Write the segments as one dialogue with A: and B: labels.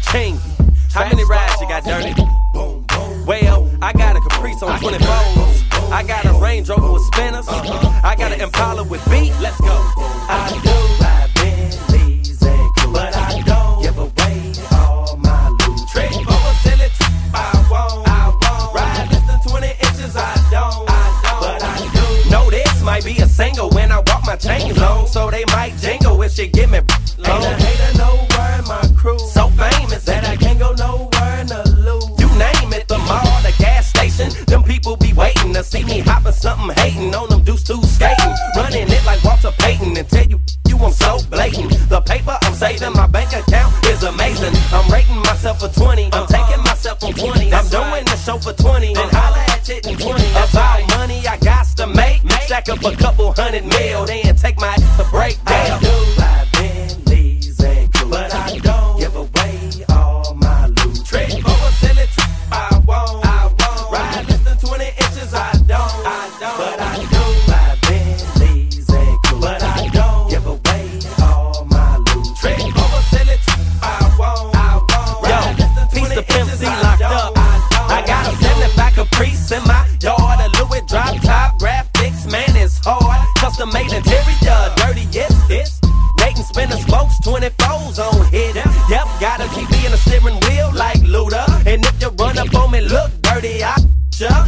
A: King. How many rides you got, Dirty?
B: Boom, boom.
A: Well, I got a Caprice on 24s. I got a Range Rover with spinners. I got an Impala with beat. Let's go.
B: I do ride Bentleys and cruise, but I don't give away all my loot.
A: Trick over silly I won't. Ride less than 20 inches, I don't.
B: But I do
A: know this might be a single when I walk my chains on, so they might jingle if she give me low.
B: Ain't a hater nowhere in my crew,
A: so famous
B: that I can't go nowhere in the loop.
A: You name it, the mall, the gas station, them people be waiting to see me hopping something, hating on them dudes too skating, running it like Walter Payton and tell you I'm so blatant. The paper I'm saving, my bank account is amazing. I'm rating myself for 20, I'm taking myself from 20. I'm doing the show for 20, then holla at it in 20. About money I got to make, stack up a couple $100 million, then take my to break down.
B: I do ride Bentleys and cruise, but I don't give away all my loot.
A: Trick over silly I won't. Ride less than 20 inches, I don't.
B: But I do ride Bentleys and cruise, but I don't give away all my loot.
A: Trick over silly I won't. Ride less than 20
B: piece of Pimp
A: inches,
B: C
A: I
B: locked
A: don't.
B: up.
A: I got a 75 Caprice in my yard, a Louis drop top graphics, man, it's hard. Custom made interior, dirty, yes, this. Nathan spinning spokes, 24s on hit. Yep, got a TV and a steering wheel like Luda. And if you run up on me, look dirty, I ya.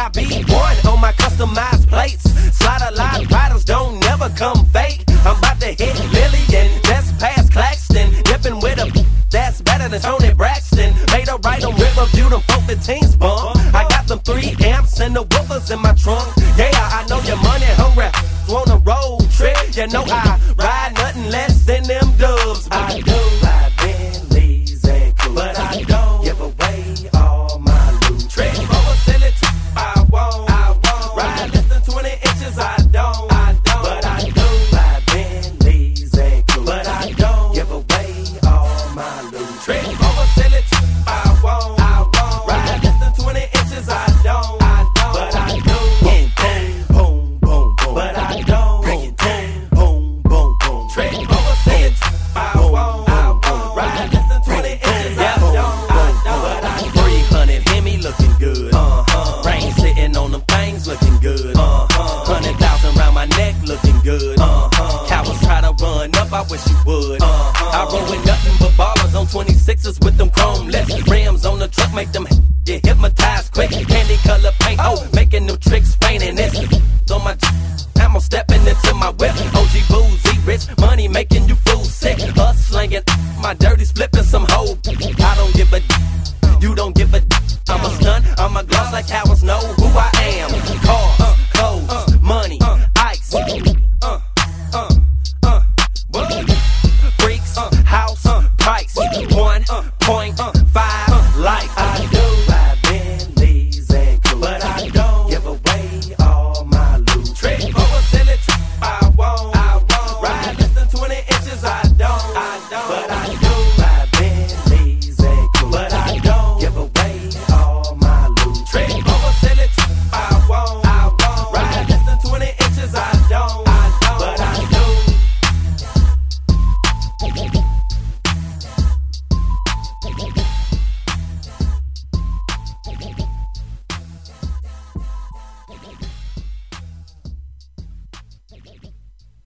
A: GIB1 on my customized plates. Slide a lot, riders don't never come fake. I'm about to hit Lillian, just past Claxton. Dipping with a that's better than Tony Braxton. Made a right on Riverview, them 415s bump. I got them 3 amps and the woofers in my trunk. Yeah, I know your money hungry. On a road trip, you know I ride nothing less than them dubs.
B: I do ride Bentleys and cruise, but I don't give away all my loot.
A: Trick over silly I won't. Ride less than 20 inches, I don't.
B: But I do ride Bentleys and cruise, but I don't give away all my loot.
A: Trick over silly I won't. Ride less than 20 inches, I don't.
B: But I do boom, boom, boom, boom. But I don't boom, boom, boom.
A: Trick over silly I won't. Ride less than 20 inches, I don't.
B: But I
A: 300 Hemi looking good. Rain sitting on them things looking good. 100,000 round my neck looking good. Cowards try to run up, I wish you would. I roll with nothing but ballers on 26s with them chrome lips. Rims on the truck make them get hypnotized quick. Candy color paint, making them tricks fainting. This on my I'm stepping into my whip. OG boozy, rich money making you fools sick. Us slanging my dirty flipping some hoe. I don't give a you don't give a I'm a stun, I'm a gloss like cowards know who